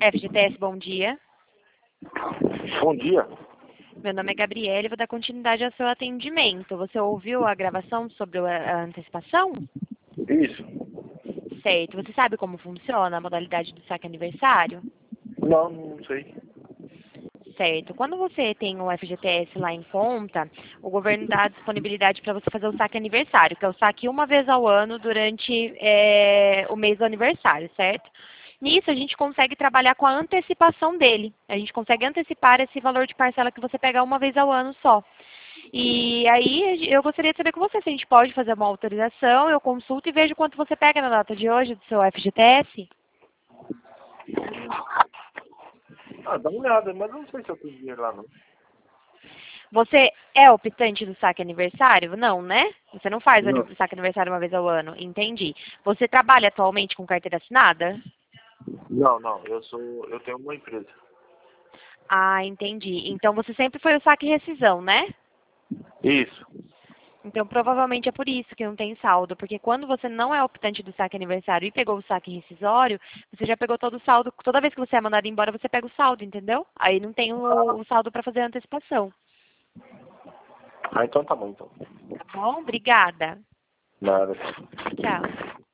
FGTS, bom dia. Bom dia. Meu nome é Gabriele e vou dar continuidade ao seu atendimento. Você ouviu a gravação sobre a antecipação? Isso. Certo. Você sabe como funciona a modalidade do saque aniversário? Não sei. Certo. Quando você tem o FGTS lá em conta, o governo dá disponibilidade para você fazer o saque aniversário, que é o saque uma vez ao ano durante o mês do aniversário, certo? Nisso, a gente consegue trabalhar com a antecipação dele. A gente consegue antecipar esse valor de parcela que você pega uma vez ao ano só. E aí, eu gostaria de saber com você se a gente pode fazer uma autorização, eu consulto e vejo quanto você pega na data de hoje do seu FGTS. Dá uma olhada, mas eu não sei se eu tenho dinheiro lá, não. Você é optante do saque aniversário? Não, né? Você não faz Não. o saque aniversário uma vez ao ano. Entendi. Você trabalha atualmente com carteira assinada? Não. Eu tenho uma empresa. Ah, entendi. Então você sempre foi o saque rescisão, né? Isso. Então provavelmente é por isso que não tem saldo, porque quando você não é optante do saque aniversário e pegou o saque rescisório, você já pegou todo o saldo. Toda vez que você é mandado embora, você pega o saldo, entendeu? Aí não tem o saldo para fazer a antecipação. Então tá bom, então. Tá bom? Obrigada. Nada. Tchau.